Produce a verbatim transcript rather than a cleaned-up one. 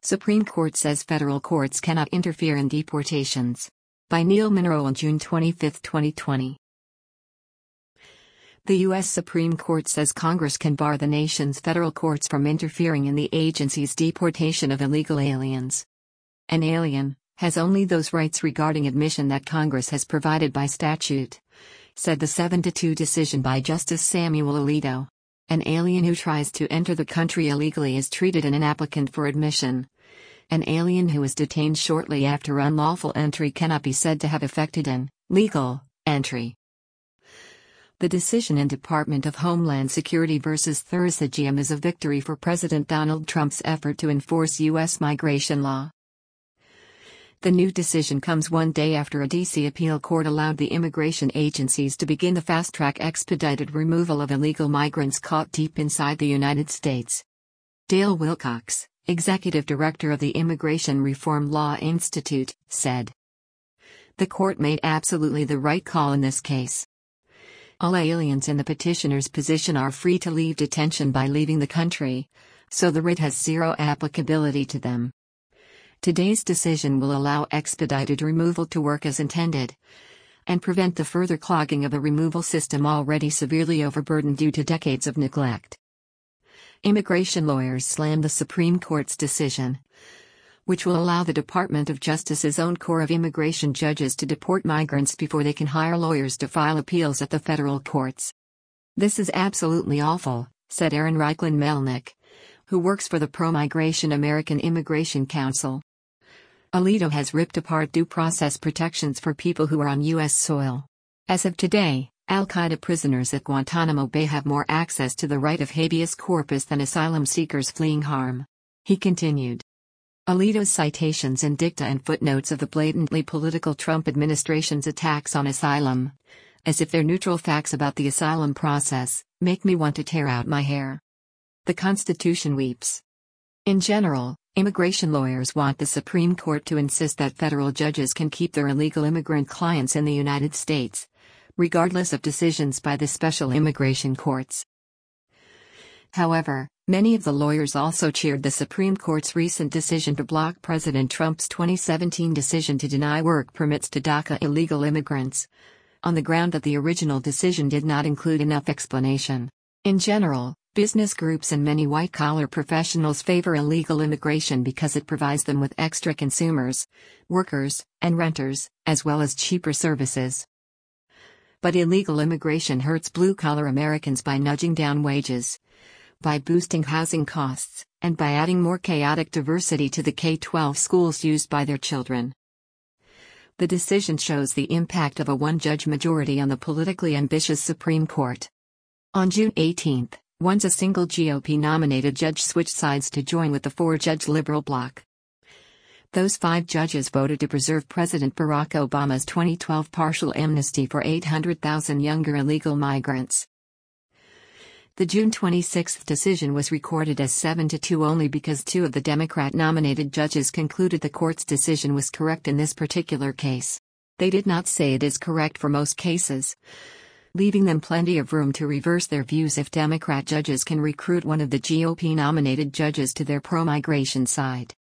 Supreme Court says federal courts cannot interfere in deportations. By Neil Monroe on June twenty-fifth, twenty twenty. The U S Supreme Court says Congress can bar the nation's federal courts from interfering in the agency's deportation of illegal aliens. An alien has only those rights regarding admission that Congress has provided by statute, said the seven to two decision by Justice Samuel Alito. An alien who tries to enter the country illegally is treated as an applicant for admission. An alien who is detained shortly after unlawful entry cannot be said to have effected an legal entry. The decision in Department of Homeland Security versus Thursigium is a victory for President Donald Trump's effort to enforce U S migration law. The new decision comes one day after a D C appeal court allowed the immigration agencies to begin the fast-track expedited removal of illegal migrants caught deep inside the United States. Dale Wilcox, executive director of the Immigration Reform Law Institute, said, "The court made absolutely the right call in this case. All aliens in the petitioner's position are free to leave detention by leaving the country, so the writ has zero applicability to them. Today's decision will allow expedited removal to work as intended and prevent the further clogging of a removal system already severely overburdened due to decades of neglect." Immigration lawyers slammed the Supreme Court's decision, which will allow the Department of Justice's own Corps of Immigration judges to deport migrants before they can hire lawyers to file appeals at the federal courts. "This is absolutely awful," said Aaron Reichlin Melnick, who works for the pro-migration American Immigration Council. "Alito has ripped apart due process protections for people who are on U S soil. As of today, Al-Qaeda prisoners at Guantanamo Bay have more access to the right of habeas corpus than asylum seekers fleeing harm." He continued. Alito's citations in dicta and footnotes of the blatantly political Trump administration's attacks on asylum, as if they're neutral facts about the asylum process, make me want to tear out my hair. The Constitution weeps. In general, immigration lawyers want the Supreme Court to insist that federal judges can keep their illegal immigrant clients in the United States, regardless of decisions by the special immigration courts. However, many of the lawyers also cheered the Supreme Court's recent decision to block President Trump's twenty seventeen decision to deny work permits to DACA illegal immigrants, on the ground that the original decision did not include enough explanation. In general, business groups and many white-collar professionals favor illegal immigration because it provides them with extra consumers, workers, and renters, as well as cheaper services. But illegal immigration hurts blue-collar Americans by nudging down wages, by boosting housing costs, and by adding more chaotic diversity to the K twelve schools used by their children. The decision shows the impact of a one-judge majority on the politically ambitious Supreme Court. On June eighteenth, once a single G O P-nominated judge switched sides to join with the four-judge liberal bloc. Those five judges voted to preserve President Barack Obama's twenty twelve partial amnesty for eight hundred thousand younger illegal migrants. The June twenty-sixth decision was recorded as seven to two only because two of the Democrat-nominated judges concluded the court's decision was correct in this particular case. They did not say it is correct for most cases, leaving them plenty of room to reverse their views if Democrat judges can recruit one of the G O P-nominated judges to their pro-migration side.